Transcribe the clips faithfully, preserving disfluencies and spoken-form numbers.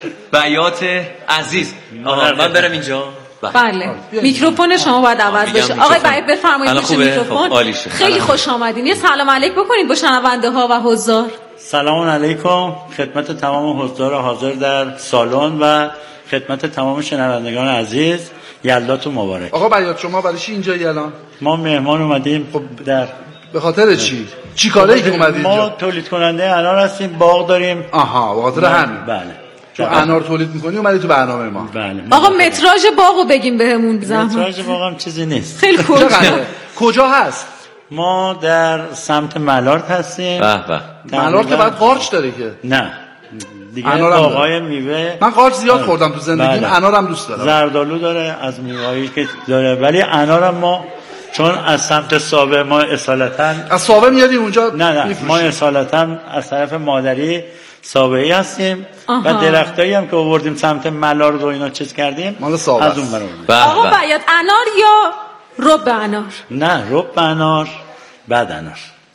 بیات عزیز. آها من برم اینجا. بله میکروفون شما باید عوض بشه. آقای بیات بفرمایید پشت میکروفون. خیلی خوش آمدین. یه سلام علیک بکنید با شنونده ها و حضار. سلام علیکم خدمت تمام حضار حاضر در سالن و خدمت تمام شنوندگان عزیز. یلداتون مبارک. آقا بیات شما برای چی اینجایی الان؟ ما مهمان اومدیم. خب در به خاطر چی؟ چی کاری که اومدید ما اینجا؟ تولید کننده انار هستیم، باغ داریم. آها به خاطر همین. بله. چون انار تولید می‌کنی اومدی تو برنامه ما. بله. آقا متراژ باغو بگیم بهمون بزنم. متراژ باغ هم چیزی نیست. خیلی خوب. کجا هست؟ ما در سمت ملارد هستیم. به به. ملارد که بعد قارچ داره که. نه. دیگه باغای میوه. من قارچ زیاد خوردم تو زندگیم. بله. انارم دوست دارم. زردآلو داره از میوه‌ای که داره، ولی انارم ما چون از سمت ساوه ما اصالتا از ساوه میادی اونجا؟ نه نه ما اصالتا از طرف مادری ساوه‌ای هستیم. آها. و درختایی هم که آوردیم سمت ملارد و اینا چیز کردیم مال ساوه از اون برام. آقا بیات انار یا رب انار؟ نه رب انار بعد انار.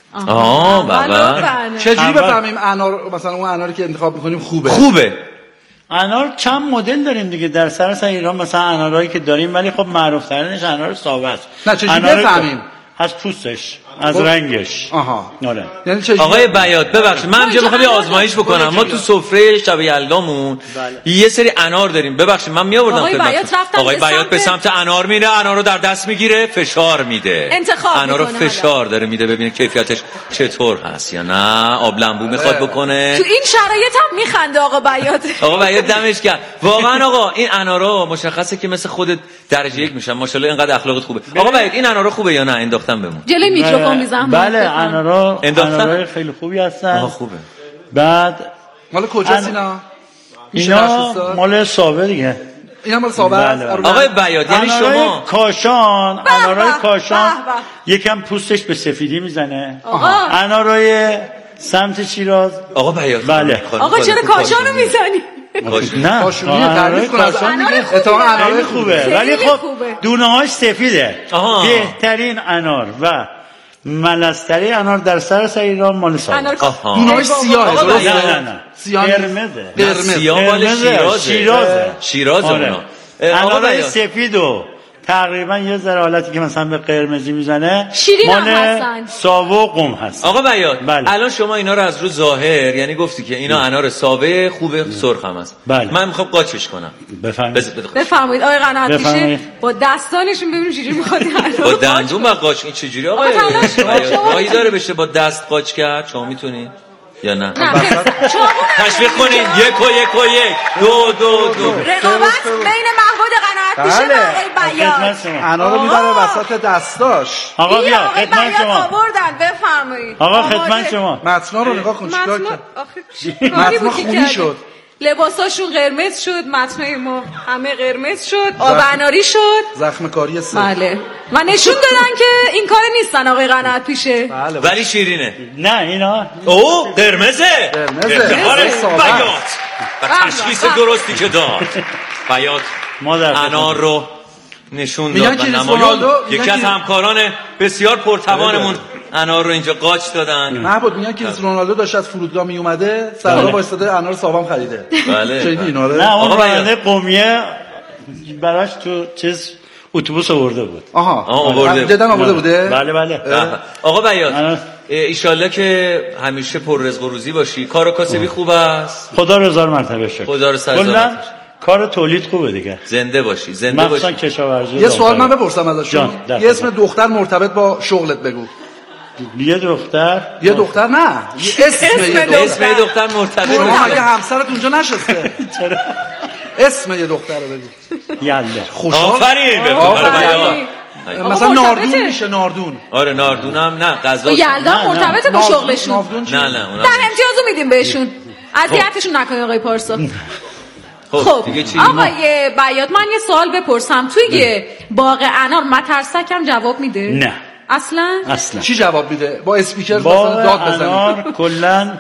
آه بابا چجوری بفهمیم انار مثلا اون اناری که انتخاب می‌کنیم خوبه؟ خوبه. انار چند مدل داریم دیگه در سراسر ایران، مثلا انارایی که داریم ولی خب معروف ترینش انار ساوه است. نه چجوری بفهمیم؟ از پوستش، از رنگش. آها. آره. یعنی چجوری؟ آقای بیات ببخشید من اینجا میخوام یه آزمایش بکنم. ما تو سفره شب یلدامون یه سری انار داریم. ببخشید من میآوردم آقای بیات رفتن آقای بیات به سمت انار میره، انار رو در دست میگیره، فشار میده، انتخاب انار رو فشار داره میده ببینه کیفیتش چطور هست یا نه آب لمبو میخواد بکنه. تو این شرایط هم میخنده آقا بیات. آقا بیات دمش گرم. واقعا آقا این انارا مشخصه که مثل خودت درجه یک میشن. ماشاءالله اینقدر اخلاقت خوبه. آقا بیات این انارا خوبه یا نه؟ انداختم بهمون. جلوی میکروفون میزنم. بله انارا انارای خیلی خوبی هستن. آها خوبه. بعد مال کجاست اینا؟ اینا مال ساوه دیگه. اینا مال ساوه است. آقای بیات یعنی شما کاشان، انارای کاشان یکم پوستش به سفیدی میزنه. انارای سمت شیراز. آقا بیات بله. آقا چرا کاشانو میزنی؟ نه کاشونی تعریف کن از اتفاقا انارای خوبه ولی خب دونه هاش سفیده. بهترین انار و ملستری انار در سراسر ایران مال ساوه. دونه هاش سیاهه. نه نه نه سیاه قرمزه. قرمز سیاه مال شیرازه. شیرازه. شیرازه اونا. انارای سفید و تقریبا یه ذره حالتی که مثلا به قرمزی میزنه مال ساوه و قم هست. آقا بیات بله. الان شما اینا رو از رو ظاهر یعنی گفتی که اینا انار ساوه خوبه سرخ هم هست. بله. من میخوام قاچش کنم. بفرمایید. بفرمایید آقای قناعت پیشه با دستانشون ببینیم چجوری میخواد با دندون با قاچ این چجوری آقا راهی داره بشه با دست قاچ کرد؟ شما میتونید یا نه؟ تشویق کنین. یک و یک و یک دو دو دو رقابت بین محمود قناعت پیشه و آقای بیات. انا رو میبره وسط دستاش. آقا بیا خدمت شما. آوردن بفرمایید. آقا خدمت شما. متنا رو نگاه کن چیکار کرد؟ متنا خونی شد. لباساشون قرمز شد، متنای ما همه قرمز شد، آب اناری شد، زخم کاری سه. بله. و نشون دادن که این کار نیستن آقای قناعت پیشه. بله ولی شیرینه. نه اینا او قرمزه. قرمزه. بیات و تشخیص درستی که داد. بیات انار رو نشون داد و نمایان. یکی از همکاران بسیار پرتوانمون انار رو اینجا قاچ دادن. محمود میگن که رونالدو داشت از فرودگاه می اومده سردا وایساده انار ساوام خریده. بله. چه اینا رو؟ نه اون راننده قومیه براش تو چیز اتوبوس آورده بود. آها آورده. جدا آورده بوده؟ بله بله. آقا بیات ایشالله که همیشه پر رزق و روزی باشی. کار و کاسبی خوب است. خدا رو هزار مرتبه شکر. خدا رو صد هزار مرتبه. کار تولید خوبه دیگه. زنده باشی زنده باشی. کشاورزی. یه سوال من بپرسم ازشون. یه اسم دختر مرتبط با شغلت بگو. یه دختر یه دختر نه یه اسم یه دختر. اسم یه دختر مرتبط. شما مگه همسرت اونجا نشسته؟ چرا؟ اسم یه دختر رو بگو. یلده. خوشحال. آفرین به بیات. مثلا ناردون میشه ناردون. آره ناردون هم نه غذا. یلدا مرتبط با شغلشون. نه نه اونم. در امتیازو میدیم بهشون. اذیتشون نکنید آقای پارسا. خب آقای بیات من یه سوال بپرسم. توی باغ انار مترسکم جواب میده؟ نه اصلا؟ اصلا. چی جواب میده؟ با اسپیکر مثلا داد بزنید. انار کلا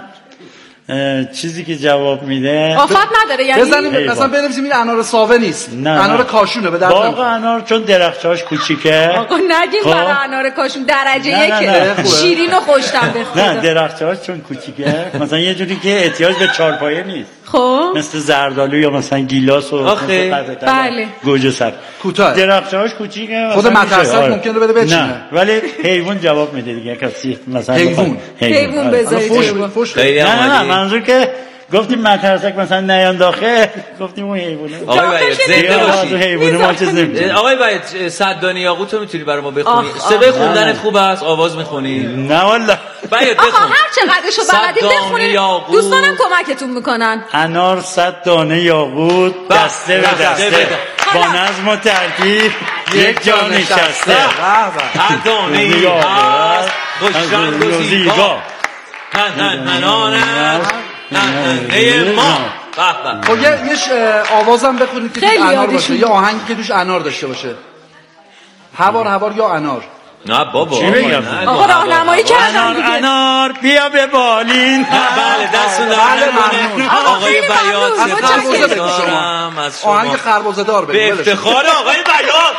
چیزی که جواب میده آفت نداره یعنی بزنیم مثلا بنویسیم این انار ساوه نیست. انار کاشونه به درد نمیخوره. باغ انار چون درختاش کوچیکه. آقا نگین برای انار کاشون درجه یکه. شیرین و خوشتم بخوره. نه درختاش چون کوچیکه مثلا یه جوری که احتیاج به چارپایه نیست. خب مثل زردآلو یا مثلا گیلاس و بله گوجه سر کوتاه درختهاش کوچیکه خود مترسک ممکنه بده بچینه نه ولی حیوان جواب میده دیگه کسی مثلا حیوان حیوان بذارید خیلی نه نه منظور که گفتیم مترسک مثلا نیانداخه گفتیم اون حیوانه آقای باید زنده باشی حیوانه ما چیز نمی‌دونیم آقای باید صد دانه یاقوت رو میتونی برای ما بخونی صدای خوندن خوب است آواز میخونی نه والله باید بخون آقا هر چقدرشو بلدی بخونید دوستانم کمکتون میکنن انار صد دانه یاقوت دسته به دسته با نظم و ترتیب یک جا نشسته هر دانه ای هست خوشرنگ و زیبا هنهنان است هنهنه ما خب یه آوازم بخونید که توش انار باشه یا آهنگی که توش انار داشته باشه هوار هوار یا انار نه بابا چی بگم آقا راهنمایی کردن انار انار بیا به بالین بله دستون در ممنون آقای بیات خربزه بگو شما آهنگ خربزه دار بگو به افتخار آقای بیات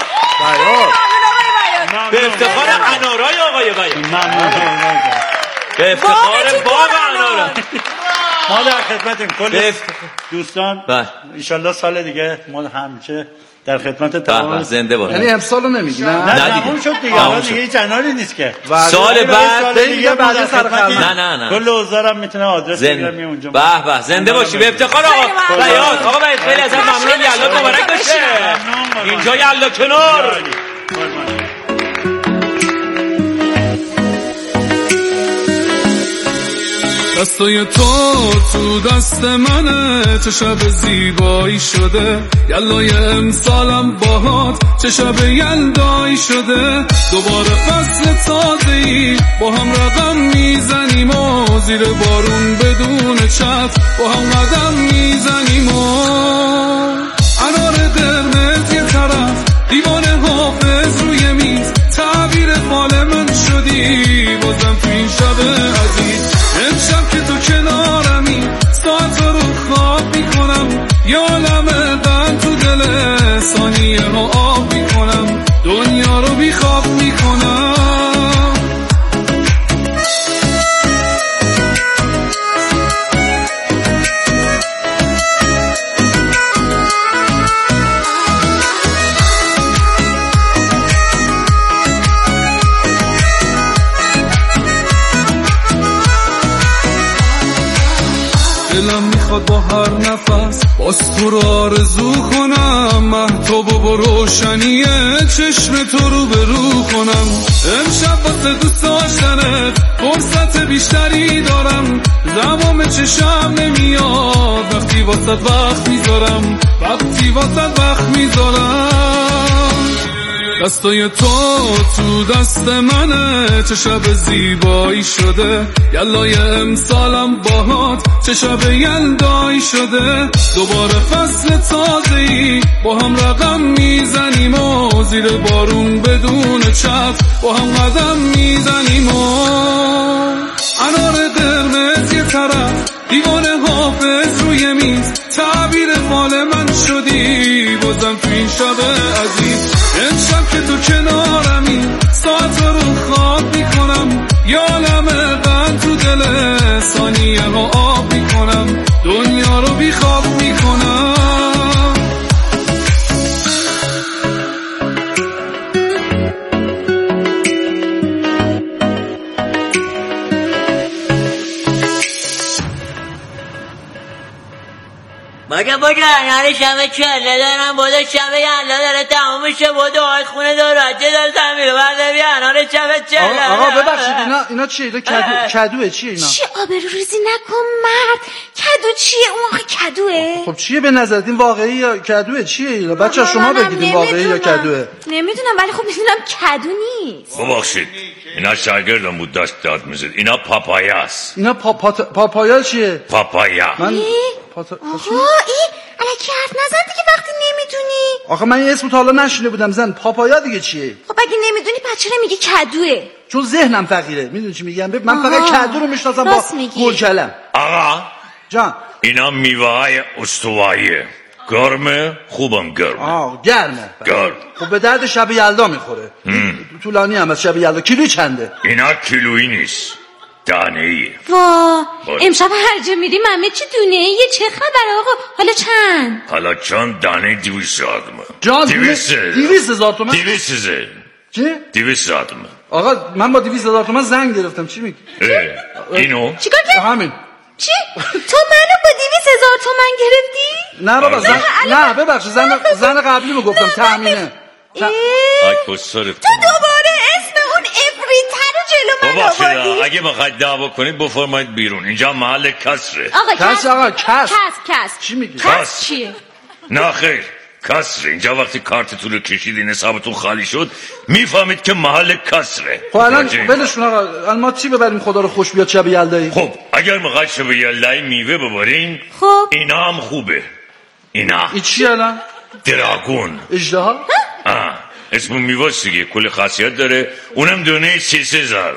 بیات به افتخار انارای آقای بیات ممنون به افتخار باغ انارا ما در خدمتیم کل دوستان ان شاءالله سال دیگه ما همیشه در خدمت تمام زنده باش یعنی امسالو نمیگی نه نه تموم شد دیگه حالا دیگه هیچ اناری نیست که سال بعد دیگه بعد سر نه نه نه کل اوزارم میتونه آدرس بگیرم اونجا به به زنده باشی به افتخار آقا بیات آقا بیات خیلی ازت ممنون یلا مبارک باشه اینجا یلا کنار دستای تو تو دست منه چه شب زیبایی شده یلای امسالم باهات چه شب یلدایی شده دوباره فصل تازه‌ای با هم رقم میزنیم و زیر بارون بدون چتر با هم قدم میزنیم و انار قرمز یه طرف دیوانه حافظ روی میز تعبیر حال من شدی بازم تو این شب عزیز امشب که تو کنارمی ساعت رو خواب میکنم یا عالم غم تو دل ثانیه ها آب میکنم دنیا رو بی خواب میکنم دلم میخواد با هر نفس باز تو رو آرزو کنم مهتاب و با روشنی چشم تو رو به رو کنم امشب واسه دوست داشتنت فرصت بیشتری دارم زمام چشم نمیاد وقتی واسه وقت میذارم وقتی واسه وقت میذارم دستای تو تو دست منه چه شب زیبایی شده یلای امسالم باهات چه شب یلدایی شده دوباره فصل تازه‌ای با هم رقم میزنیم و زیر بارون بدون چتر با هم قدم میزنیم و انار قرمز یه طرف دیوانه حافظ روی میز تعبیر حال من شدی بازم تو این شب عزیز امشب که تو کنارمی ساعت رو خواب میکنم یا عالم غم تو دل ثانیه ها آب میکنم دنیا رو بی خواب میکنم مگه بگه هر شمه کله دارم بوده شمه یلا داره تمام میشه بوده آی خونه داره عجه داره زمین برده بیا انار شمه چله آقا ببخشید اینا اینا چیه اینا کدو کدوه چیه اینا چی آبرو ریزی نکن مرد کدو چیه اون آخه کدوه خب چیه به نظرت این واقعی یا کدوه چیه اینا بچه شما بگید این واقعی یا کدوه نمیدونم ولی خب میدونم کدو نیست ببخشید اینا شاگردم بود دست داد میزد اینا پاپایاست اینا پاپایا چیه پاپایا من پاتا... آقا این الکی حرف نزن دیگه وقتی نمیدونی آخه من این اسمو تا حالا نشنیده بودم زن پاپایا دیگه چیه خب اگه نمیدونی پس چرا میگی کدوه چون ذهنم فقیره میدونی چی میگم من فقط کدو رو میشناسم با گل کلم آقا جان اینا میوه های استواییه گرمه خوبم گرمه آه گرمه گرم خب به درد شب یلدا میخوره طولانی هم از شب یلدا کیلویی چنده اینا کیلویی نیست دانه ایه. وا امشب هر جا میریم همه چی دونه ایه. چه خبر آقا؟ حالا چند؟ حالا چند دانه دیویست هزار تومن. جان دیویست دیویست هزار تومن؟ دیویست هزار. چی؟ دیویست هزار تومن. آقا من با دیویست هزار تومن زنگ گرفتم. چی میگی؟ اینو؟ چیکار کردی؟ همین. چی؟ تو منو با دیویست هزار تومن گرفتی؟ نه بابا زن... نه ببخشید زن زن قبلی رو گفتم تامینه. تو دوباره اسم اون افریتر رو جلو من آوردی. بابا اگه بخواید دعوا کنید بفرمایید بیرون. اینجا محل کسره. آقا کس آقا کس کس کس چی میگی؟ کس چیه؟ نه خیر کسره. اینجا وقتی کارتتون رو کشیدین حسابتون خالی شد میفهمید که محل کسره. خب الان بلشون آقا الان ما چی ببریم خدا رو خوش بیاد شب یلدایی؟ خب اگر میخواید شب یلدایی میوه ببرین خب اینا هم خوبه. اینا این چی الان؟ دراگون. اجدها؟ آه اسم میوه دیگه کل خاصیت داره. اونم دونه سی سه زر.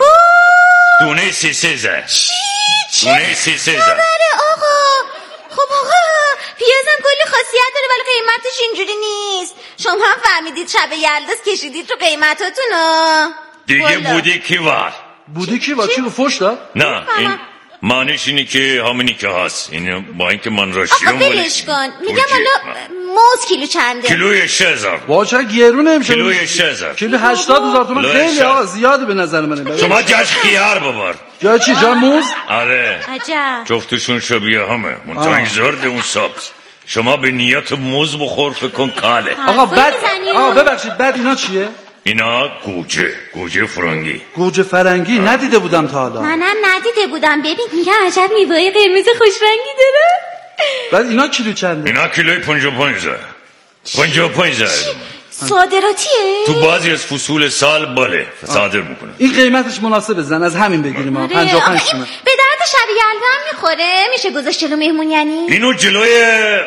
دونه سی سه زر. چی؟ چی؟ دونه سی سه زر. آقا خب آقا پیازم کلی خاصیت داره ولی قیمتش اینجوری نیست. شما هم فهمیدید شب یلداز کشیدید رو قیمتاتونو. دیگه بوده کی وار بوده کی وار چی رو فوش داد؟ نه این معنیش اینه که همینی که هست. اینو با اینکه من راشیوم آقا بلش کن. میگم حالا موز کیلو چنده؟ کیلوی شش هزار. واجه گرونه میشه. کیلوی شش هزار. کیلو هشتاد هزار تومان خیلی آقا زیاده به نظر منه. شما جاش خیار ببر. جا چی جا موز؟ آره عجب جفتشون شبیه همه منتها زرد اون سبز. شما به نیت موز بخور فکر کن کاله. آقا بعد آقا ببخشید بعد اینا چیه؟ اینا گوجه گوجه فرنگی. گوجه فرنگی آه. ندیده بودم تا حالا. منم ندیده بودم. ببین میگم عجب میوه قرمز خوش رنگی داره. بعد اینا کیلو چنده؟ اینا کیلوی پنجاه و پنج زر. پنجاه و پنج زر. صادراتیه؟ تو بعضی از فصول سال بله صادر میکنه. این قیمتش مناسبه زن از همین بگیریم. آره. پنجاه و پنج تومن. به درد شب یلدا هم میخوره؟ میشه گذاشت جلو مهمون یعنی؟ اینو جلوی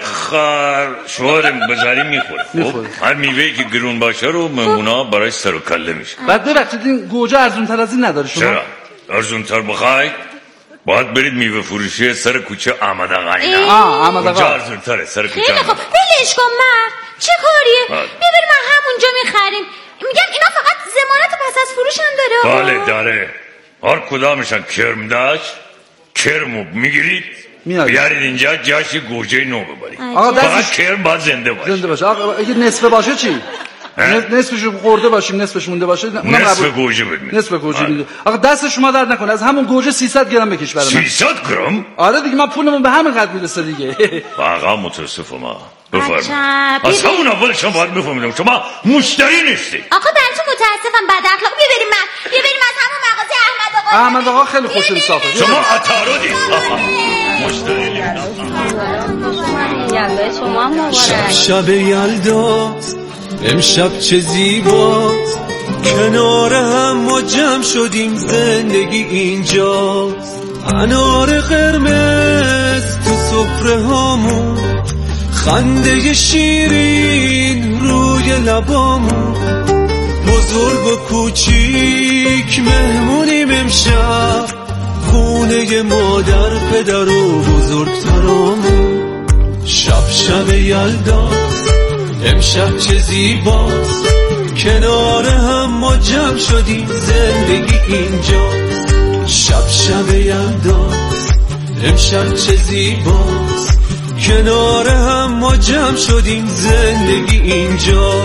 خر شوهرم بذاریم میخوره. خب هر میوه‌ای که گرون باشه رو مهمونا براش سر و کله میشه. بعد ببخشید این گوجه ارزون تر از این نداره شما؟ چرا؟ ارزون تر بخواید باید برید میوه فروشی سر کوچه احمد آقا اینا. آه احمد آقا. اونجا ارزون تره سر کوچه. خیلی خب بلش کن مرد. چه کاریه؟ ببریم من همونجا میخریم. میگم اینا فقط ضمانت پس از فروش هم داره. بله داره. هر کدامشن کرم داشت کرمو میگیرید بیارید اینجا جاش گوجه نو ببرید. فقط کرم باید زنده باشه. زنده باشه. آقا اگه نصفه باشه چی؟ نصفشو خورده باشیم نصفش مونده باشه نصف گوجه بدید. نصف گوجه بدید. آقا دست شما درد نکنه از همون گوجه سیصد گرم بکش برام. سیصد گرم؟ آره دیگه من پولمون به همین قد میرسه دیگه. واقعا متاسفم ما. بفرمایید. از همون اول شما باید بفهمید شما مشتری نیستید. آقا براتون متاسفم بد اخلاق. ببریم من ببریم از همون مغازه احمد آقا. احمد آقا خیلی خوش انصافه. شما عطاردید. مشتری شما مبارک. شب یلداست امشب چه زیباست کنار هم ما جمع شدیم زندگی اینجاست. انار قرمز تو سفره هامون خنده شیرین روی لبامون بزرگ و کوچیک مهمونیم امشب خونه مادر پدر و بزرگترامون. شب شب یلداست امشب چه زیباست کنار هم ما جمع شدیم زندگی اینجا. شب شب یلداست امشب چه زیباست کنار هم ما جمع شدیم زندگی اینجا.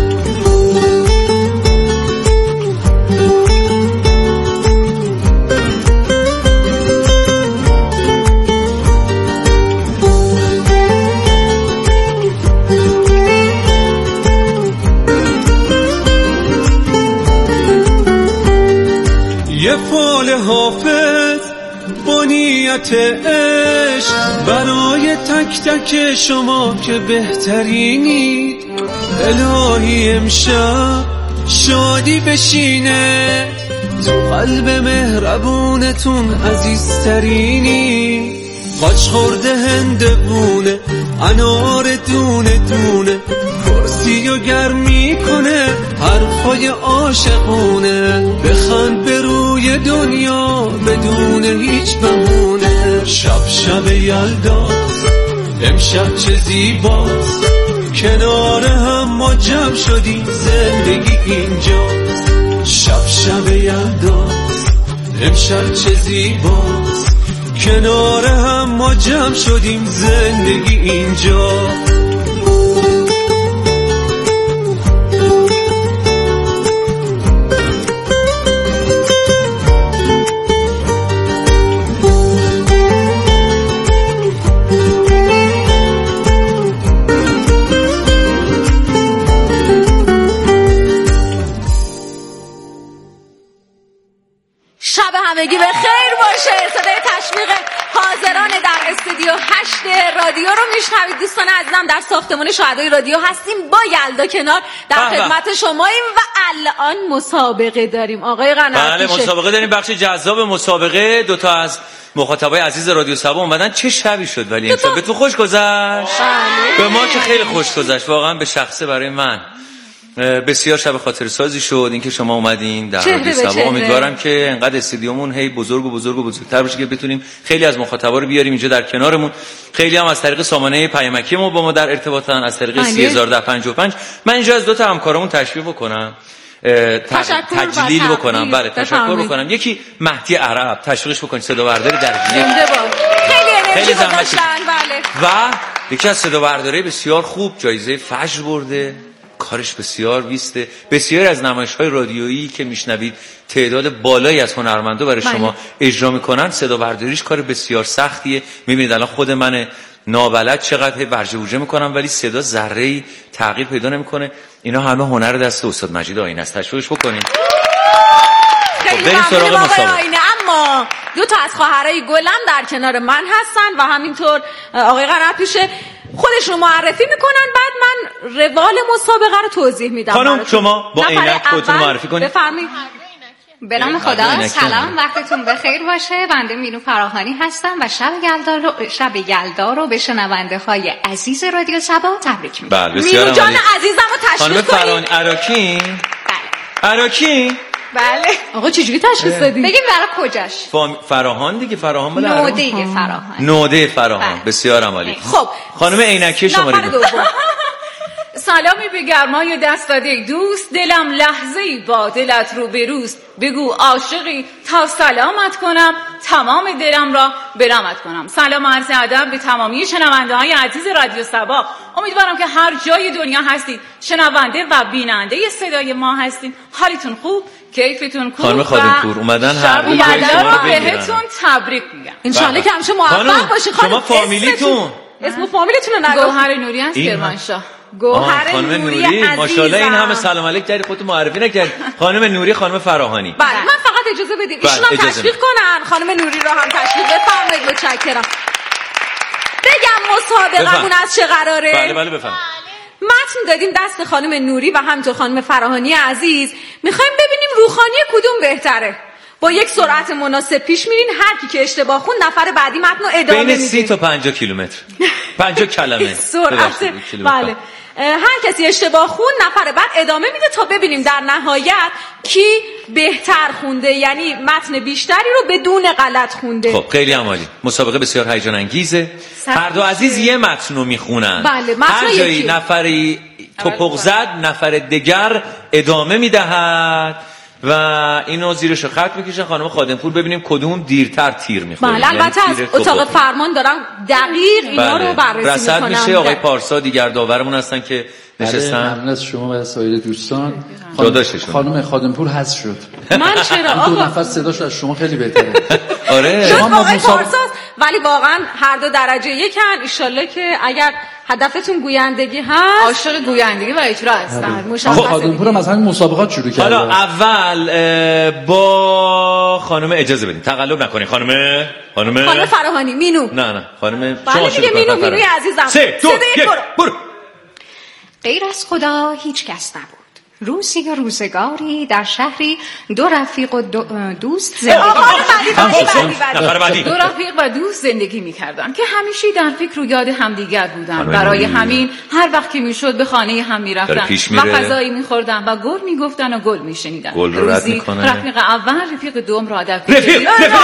یه فال حافظ با نیت عشق برای تک تک شما که بهترینی. الهی امشب شادی بشینه تو قلب مهربونتون عزیزترینی. قاچ خورده هندوونه انار دونه دونه کرسی و گرم میکنه حرفای عاشقونه. بخند به روی دنیا بدون هیچ بهونه. شب شب یلداست امشب چه زیباست کنار هم ما جمع شدیم زندگی اینجاست. شب شب یلداست امشب چه زیباست کنار هم ما جمع شدیم زندگی اینجا. همگی به خیر باشه. صدای تشویق حاضران در استودیو هشت رادیو رو میشنوید. دوستان عزیزم در ساختمان شهدای رادیو هستیم با یلدا کنار در خدمت شماییم و الان مسابقه داریم آقای قناتی. بله مسابقه داریم، بخش جذاب مسابقه. دو تا از مخاطبای عزیز رادیو سبا اومدن. چه شبی شد ولی امشب به تو خوش گذشت؟ به ما که خیلی خوش گذشت واقعا، به شخصه برای من بسیار شب خاطر سازی شد اینکه شما اومدین در رادیو سبا. امیدوارم که انقدر استودیومون هی بزرگ و بزرگ و بزرگتر بشه که بتونیم خیلی از مخاطبا رو بیاریم اینجا در کنارمون. خیلی هم از طریق سامانه پیامکی ما با ما در ارتباطن، از طریق سه هزار و ده پنجاه و پنج. من اینجا از دو تا همکارمون تشریف بکنم تجلیل بکنم. بله تشکر بکنم. یکی مهدی عرب، تشویقش بکنید، صدا برداری درجه خیلی خیلی زحمت بله. و یکی از صدا برداری بسیار خوب، جایزه فجر برده، کارش بسیار ویسته. بسیاری از نمایش‌های رادیویی که میشنوید تعداد بالایی از هنرمندا برای شما اجرا میکنن. صدا برداریش کار بسیار سختیه. میبینید الان خود من نابلد چقدر ورجه ورجه میکنم ولی صدا ذره‌ای تغییر پیدا نمیکنه. اینا همه هنر دست استاد مجید آینه است. تشویقش بکنید. خیلی بریم سراغ مسابقه. اما دو تا از خواهرای گلم در کنار من هستن و همینطور آقای قناطیشه خودشون معرفی میکنن، بعد من روال مسابقه رو توضیح میدم. خانم شما با عینک خودتون معرفی کنید. بفرمایید. به نام خدا. سلام، وقتتون بخیر باشه. بنده مینو فراهانی هستم و شب یلدا رو شب یلدا رو به شنونده های عزیز رادیو سبا تبریک میگم. بله بسیار مینو جان عزیزم رو تشریف کنید. خانم فرانی عراکی. بله. عراکی؟ بله. آقا چجوری تشخیص دادی؟ بگیم برای کجاش؟ فراهان دیگه. فراهان بله. نوده فراهان. نوده فراهان. بسیار عالی. خب خانم عینکی شماره دو. سلامی به گرمای دست داده دوست، دلم لحظه‌ای با دلت رو بروست. بگو عاشقی تا سلامت کنم، تمام دلم را برامت کنم. سلام عرض ادب به تمامی شنونده های عزیز رادیو سبا. امیدوارم که هر جای دنیا هستید شنونده و بیننده صدای ما هستید. حالتون خوب، کیفتون خوب. خانم خادمپور اومدن هر دو جای شما رو بهتون تبریک میگم. ان شاءالله که همیشه موفق باشید. شما فامیلیتون اسم فامیلیتون رو نگو. گوهر نوری از کرمانشاه. گوهر نوری, نوری. ماشاءالله این همه سلام علیک کردی خودت معرفی نکردی. خانم نوری، خانم فراهانی. بله من فقط اجازه بدید ایشون هم تشویق کنن. خانم نوری رو هم تشویق بفرمایید. متشکرم. بگم مسابقمون از چه قراره؟ بله بله بفرمایید. متن دادیم دست خانم نوری و همینطور خانم فراهانی عزیز. میخوایم ببینیم روخانی کدوم بهتره. با یک سرعت مناسب پیش میرین، هر کی که اشتباه خون نفر بعدی متن رو ادامه میدین. بین سی تا پنجاه کیلومتر. پنجاه کلمه. سرعت بله. هر کسی اشتباه خون نفر بعد ادامه میده تا ببینیم در نهایت کی بهتر خونده، یعنی متن بیشتری رو بدون غلط خونده. خب خیلی عالی. مسابقه بسیار هیجان انگیزه. هر دو عزیز یه متن رو میخونن. بله هر جایی نفری توپق زد نفر دیگر ادامه میدهد و اینو زیرش خط میکشن. خانم خادمپور ببینیم کدوم دیرتر تیر میخوره. بله البته از اتاق فرمان دارن دقیق اینا بله. رو بررسی میکنن. رصد میشه. آقای پارسا دیگر داورمون هستن که نشستن. ممنون از شما و سایر دوستان. خانم, خانم خادمپور حذف شد. من چرا آقا دو نفر صداش از شما خیلی بهتره. آره شما آقای پارسا ولی واقعا هر دو درجه یکن. ان شاءالله که اگر هدفتون گویندگی هست، عاشق گویندگی و اجرا هستن. مشخصه. خادمپور هم از همین مسابقات شروع کرده. حالا اول با خانم اجازه بدین. تقلب نکنین خانم. خانم خانم فراهانی. مینو. نه نه خانم شما دیگه مینو. مینوی عزیزم. سه دو یک برو. غیر از خدا هیچ کس نبود. روزی و روزگاری در شهری دو رفیق و دو دوست زندگی می‌کردند. دو رفیق و دوست زندگی می‌کردند که همیشه در فکر و یاد همدیگر بودند. برای همین هر وقت که میشد به خانه هم می‌رفتند و غذایی می‌خوردند و گل می‌گفتند و گل می‌شنیدند. روزی رفیق اول رفیق دوم را در کوچه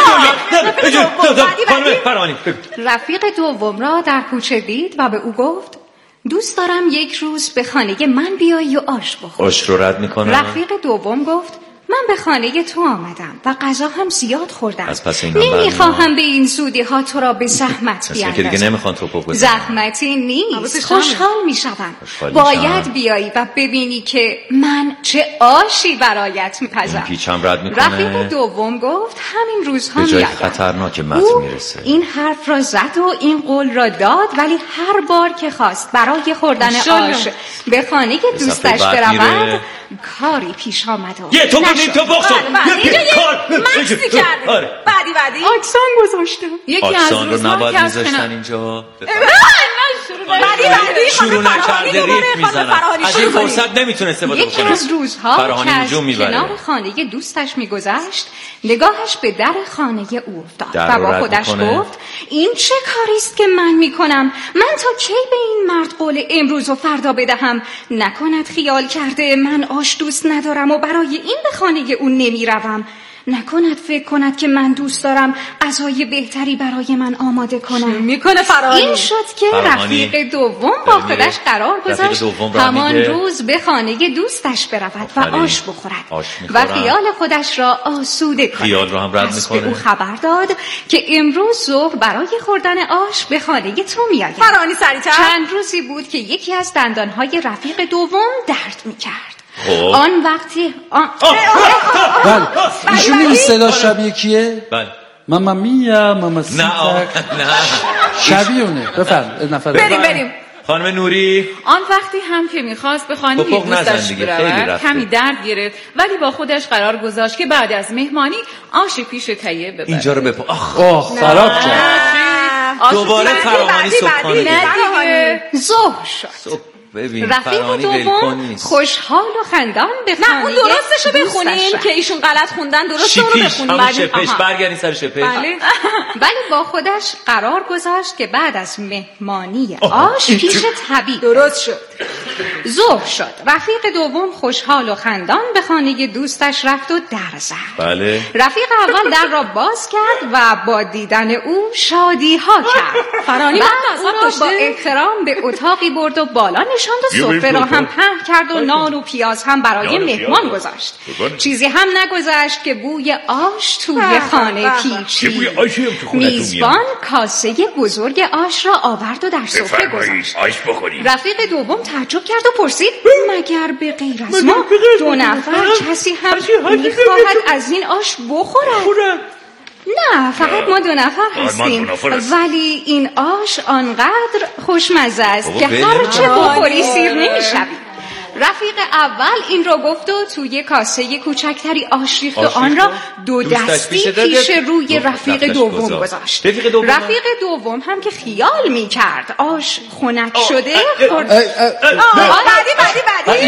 رفیق دوم را در کوچه دید و به او گفت دوست دارم یک روز به خانه من بیایی و آش بخور. آش رو رد میکنه. رفیق دوم گفت من من به خانه تو آمدم و غذا هم زیاد خوردم. نمیخواهم به این زودی ها تو را به زحمت بیاندازم. زحمتی نیست، خوشحال میشوم. باید بیایی و ببینی که من چه آشی برایت میپزم. رفیق دوم گفت همین روزها به جای میادم. خطرناک مت میرسه. این حرف را زد و این قول را داد، ولی هر بار که خواست برای خوردن آش به خانه دوستش برود کاری پیش آمد و یه تو بودیم تو بخشم یه کار مکسی کرده. بعدی بعدی آکسان گذاشتم. یکی از روزها نباید میذاشتن اینجا. بعدی بعدی شروع نکرده ریت میزنن. از این فرصت نمیتونه استفاده بکنه. یکی از روزها که از کنار خانه دوستش میگذشت نگاهش به در خانه او افتاد و با خودش گفت این چه کاریست که من میکنم؟ من تا کی به این مرد قول امروز و فردا بدهم؟ نکند خیال کرده من آش دوست ندارم و برای این به خانه او نمیروم؟ نکند فکر کند که من دوست دارم غذای بهتری برای من آماده کنم؟ میکنه فرانی. این شد که رفیق دوم با خودش قرار گذاشت همان روز به خانه دوستش برود و آش بخورد و خیال خودش را آسوده کند. خیال رو هم رد میکنه. به او خبر داد که امروز ظهر برای خوردن آش به خانه تو میآید. فرانی سریعتر. چند روزی بود که یکی از دندانهای رفیق دوم درد میکرد. آن وقتی آن... بله ایشون این صدا شبیه کیه؟ بله ماما میا ماما سیتک. نه نه شبیه اونه. بفرم نفر بریم بریم. خانم نوری آن وقتی هم که میخواست به خانه دوستش برود کمی درد گرفت، ولی با خودش قرار گذاشت که بعد از مهمانی آش پیش تهیه ببرد. اینجا رو بپا آخ آخ خراب کرد. دوباره فراهانی صبحانه دیگه ظهر شد. رفیق دوم خوشحال و خندان به خانه. نه اون درستشو بخونین که ایشون غلط خوندن، درست اون رو بخونین. همون شپش برگردین سر شپش. بله. ولی با خودش قرار گذاشت که بعد از مهمانی آش پیش طبیب درست شد. ظهر شد. رفیق دوم خوشحال و خندان به خانه دوستش رفت و در زد. بله. رفیق اول در را باز کرد و با دیدن او شادی ها کرد. فرانی بعد او را با احترام به اتاقی برد و بالا نشاند و سفره را هم پهن کرد و نان و پیاز هم برای مهمان گذاشت. چیزی هم نگذشت که بوی آش توی خانه پیچید. میزبان کاسه بزرگ آش را آورد و در سفره گذاشت. رفیق دوم تعجب کرد و پرسید مگر به غیر از ما دو نفر کسی هم میخواهد از این آش بخورد؟ نه فقط ما دو نفر هستیم، ولی این آش آنقدر خوشمزه است که هر چه بخوری سیر نمیشوی. رفیق اول این را گفت و توی کاسه کوچکتری آش ریخت و آن را دو دستی پیش روی رفیق دوم گذاشت. رفیق دوم هم که خیال میکرد آش خنک شده خورد. بعدی بعدی بعدی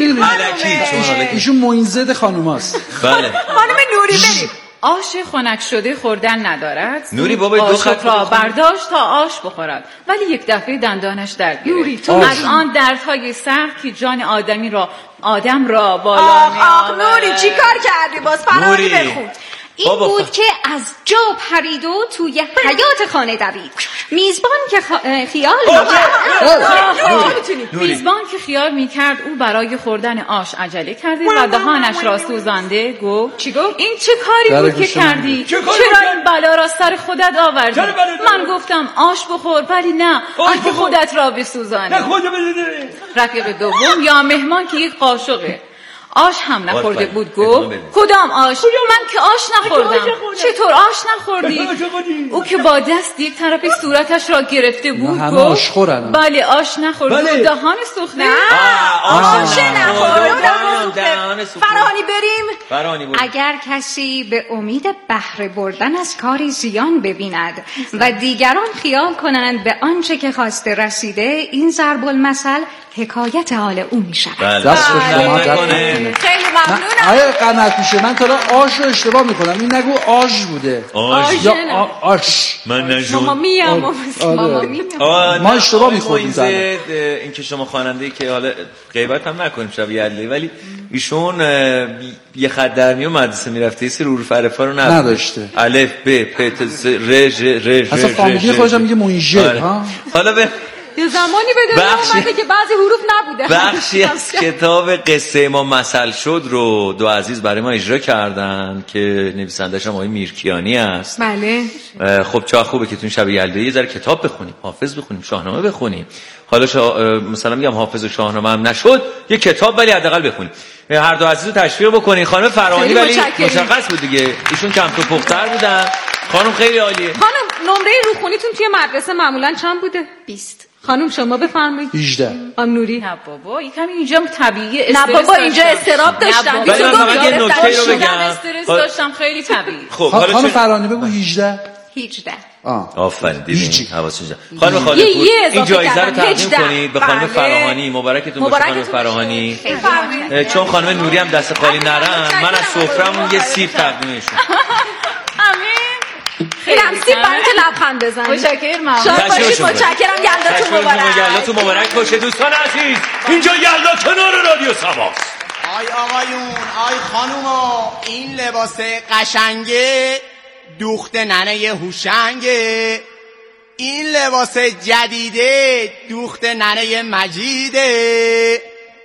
ایشون موینزد خانوماست. بله خانم نوری بریم. آش خنک شده خوردن ندارد. نوری بابا دو خط را برداشت تا آش بخورد، ولی یک دفعه دندانش درد گرفت. از آن دردهای سخت که جان آدمی را آدم را بالا می آخ نوری چی کار کردی؟ باز فرانی بخون. این بابا بود که از جا پرید و توی حیات خانه دوید. میزبان که خ... خیال میکرد میزبان که خیال میکرد او برای خوردن آش عجله کرده و دهانش را سوزانده گفت چی گفت؟ این چه کاری بود که کردی؟ چرا این بلا را سر خودت آوردی؟ من گفتم آش بخور، ولی نه آنکه خودت را بسوزانی. رفیق دوم یا مهمان که یک قاشقه آش هم نخورده بود گفت کدام آش؟ من که آش نخوردم. چطور آش نخوردی؟ او که با دست یک طرف صورتش را گرفته بود گفت بله آش نخورد. دهان سوخته. آش نخورد. فرانی بریم. اگر کسی به امید بهره بردن از کاری زیان ببیند و دیگران خیال کنند به آنچه که خواسته رسیده، این ضرب المثل حکایت حال او می شود. دست شما خیلی ممنونم. آیا قناعت میشه؟ من تا آش رو اشتباه میکنم. این نگو آش بوده. آش یا آش. من نجون. ماما میا ماما میا. ما اشتباه میخوریم. این که شما خواننده که حالا غیبت هم نکنیم شبیه علی، ولی ایشون یه خط در میون مدرسه میرفته، ایسی رو فرفا رو نداشته. الف ب پ ت ز ر ژ ر ژ. اصلا فامیلی خودش میگه موینژه ها. حالا به یه زمانی به دنیا اومده که بعضی حروف نبوده. بخشی از کتاب قصه ما مثل شد رو دو عزیز برای ما اجرا کردن که نویسندش هم آقای میرکیانی است. بله. خب چه خوبه که تو شب یلدایی یه ذره کتاب بخونیم، حافظ بخونیم، شاهنامه بخونیم. حالا شا... مثلا میگم حافظ و شاهنامه هم نشد، یه کتاب ولی حداقل بخونیم. هر دو عزیز رو تشویق بکنین. خانم فراهانی ولی مشخص بود دیگه، ایشون کم تو پختر بودن. خانم خیلی عالیه. خانم نمره روخونیتون توی مدرسه معمولا چند بوده؟ بیست. خانم شما بفرمایید. هجده. ام نوری؟ نه بابا یکم اینجا طبیعیه. نه بابا اینجا استراب داشتم. ولی من فقط یه نکته رو بگم. استرس داشتم خیلی طبیعی. خب حالا خانم فرانی بگو هجده. هجده. آفرین دیدین حواسش. خانم خالد این جایزه رو تقدیم کنید به خانم فراهانی. مبارکتون باشه خانم فراهانی. چون خانم نوری هم دست خالی نرن، من از سفره‌مون یه سیب تقدیمشون. امین. خیلی سیب برای که لبخند بزنید. متشکرم. شاد باشید. متشکرم. یلداتون مبارک. یلداتون مبارک باشه دوستان عزیز. اینجا یلدا کنار رادیو سباست. آی آقایون، آی خانوما، این لباس قشنگه دوخت ننه هوشنگه. این لباس جدیده دوخت ننه مجیده.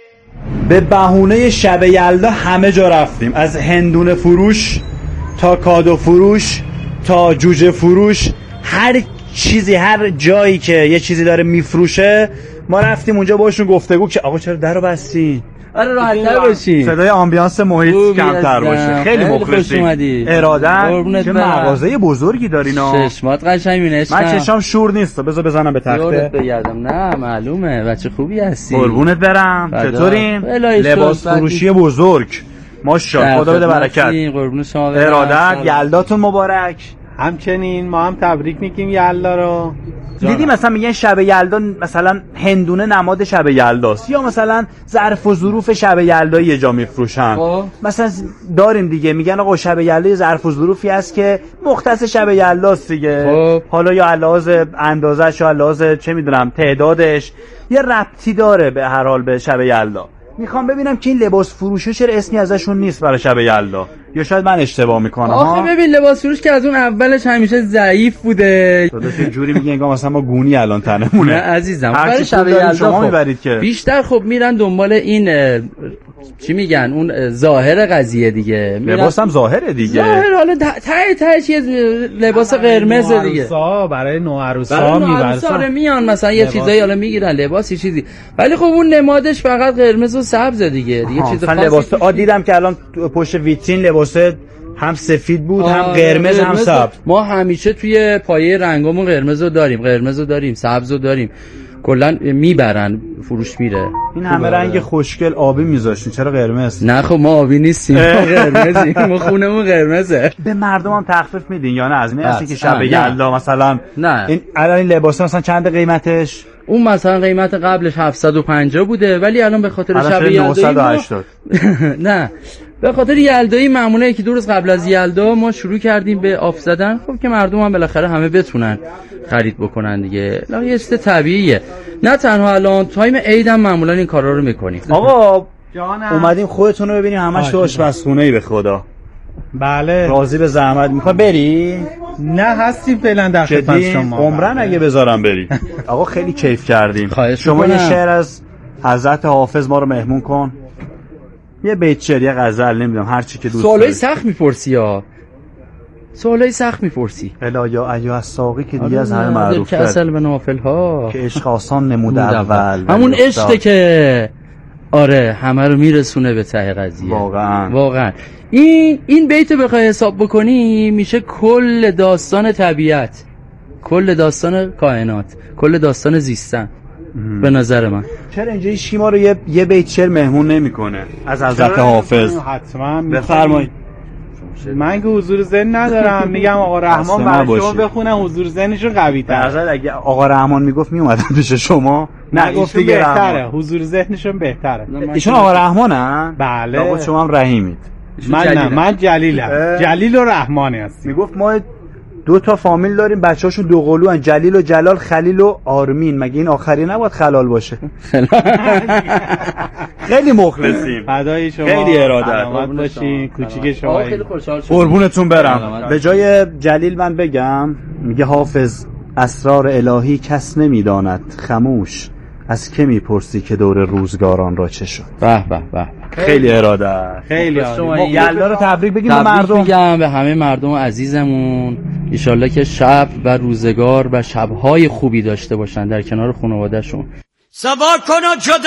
به بهونه شب یلدا همه جا رفتیم، از هندونه فروش تا کادو فروش تا جوجه فروش، هر چیزی هر جایی که یه چیزی داره میفروشه ما رفتیم اونجا باشون گفتگو که آقا چرا درو بستین؟ آره راحت‌تر باشین، صدای آمبیانس محیط کمتر باشه. خیلی مخلصیم. ارادت چه مغازه بزرگی دارین ها. چشمات قشنگ می‌بینه. من چشام شور نیست، بذار بزنم به تخته. بگردم. نه معلومه بچه خوبی هستی. قربونت برم. چطورین؟ لباس فروشی بزرگ. ماشاءالله خدا بده برکت. قربون شما. ارادت یلداتون مبارک. همچنین ما هم تبریک میگیم یلدا رو. دیدی مثلا میگن شب یلدا مثلا هندونه نماد شب یلداست، یا مثلا ظرف و ظروف شب یلدا یه جا میفروشن. مثلا داریم دیگه میگن آقا شب یلدا ظرف و ظروفی هست که مختص شب یلداست دیگه. خوب. حالا یا لحاظ اندازه‌ش یا لحاظ چه میدونم تعدادش یه ربطی داره به هر حال به شب یلدا. میخوام ببینم که این لباس فروشا چرا اسمی ازشون نیست برای شب یلدا، یا شاید من اشتباه میکنم. آخه ببین لباس فروش که از اون اولش همیشه ضعیف بوده. داداش یه جوری میگه انگار مثلا ما گونی الان تنمونه. نه عزیزم برای شب یلدا شما میبرید که بیشتر خب میرن دنبال این چی میگن اون ظاهر قضیه دیگه. لباس هم ظاهره دیگه. ظاهر حالا ته تهش یه لباس قرمز دیگه. برای نوعروسا میبرن. میان مثلا یه چیزایی حالا میگیرن لباسی چیزی. ولی خب اون نمادش فقط قرمز و سبز دیگه. دیگه چیز خاصی. لباس آ دیدم که الان پشت ویترین لباس هم سفید بود هم قرمز هم سبز. ما همیشه توی پایه رنگامون قرمز رو داریم، قرمز رو داریم، سبز رو داریم. کلا میبرن فروش میره. این همه رنگ خوشگل آبی میذاشتین چرا قرمز؟ نه خب ما آبی نیستیم، ما قرمزیم، ما خونمون قرمزه. به مردم هم تخفیف میدین یا نه؟ از این هستی که شب یلدا مثلا نه این الان این لباس مثلا چند قیمتش؟ اون مثلا قیمت قبلش هفتصد و پنجاه بوده ولی الان به خاطر شب یلدایی نهصد و هشتاد نه به خاطر یلدایی معمولا یکی دو روز قبل از یلدا ما شروع کردیم به آف زدن. خب که مردم هم بالاخره همه بتونن خرید بکنن دیگه. لا یه چیز طبیعیه. نه تنها الان تایم عید هم معمولا این کارا رو میکنیم. آقا اومدیم خودتون رو ببینیم همش تو آشپزخونه‌ای به خدا. بله راضی به زحمت میخوای بری؟ نه هستیم فعلا در خدمت شما. عمرن اگه بذارم بری. آقا خیلی کیف کردیم. شما یه شعر از حضرت حافظ ما رو مهمون کن. یه بیت شعر یه غزل نمیدونم هر چی که دوست داری. سوالای سخت میپرسی ها. سوالای سخت میپرسی. الا یا ایها الساقی که دیگه از همه معروف که اصل به نافل ها که عشق آسان نموده اول. همون عشقه که آره همه رو میرسونه به ته قضیه. واقعا واقعا این این بیت بخوای حساب بکنی میشه کل داستان طبیعت، کل داستان کائنات، کل داستان زیستن به نظر من. چرا اینجا هیچ کی ما رو یه یه بیت شعر مهمون نمیکنه از حضرت حافظ؟ حتما بفرمایید. من که حضور ذهن ندارم میگم آقا رحمان برای شما بخونه حضور ذهنشون قوی تر. به نظر اگه آقا رحمان میگفت میومدن پیش شما. نه گفتم بهتره، حضور ذهنشون بهتره. ایشون آقا رحمانن؟ بله. آقا شما هم رحیمید. من نه من جلیلم. جلیل و رحمانی هستم. میگفت ما دو تا فامیل داریم بچه‌هاشون دو قلو ان، جلیل و جلال، خلیل و آرمین. مگه این آخری نباید خلال باشه؟ خیلی مخلصیم. فدای شما. خیلی ارادت باشین. کوچیک شما. قربونتون برم. به جای جلیل من بگم میگه حافظ اسرار الهی کس نمیداند، خموش از که میپرسی که دور روزگاران را چه شد. به به به، خیلی اراده، خیلی عالی. یلدا رو تبریک بگیم به مردم. تبریک میگم به همه مردم عزیزمون. ان شاءالله که شب و روزگار و شب‌های خوبی داشته باشن در کنار خانواده‌شون. سوار کن و جدا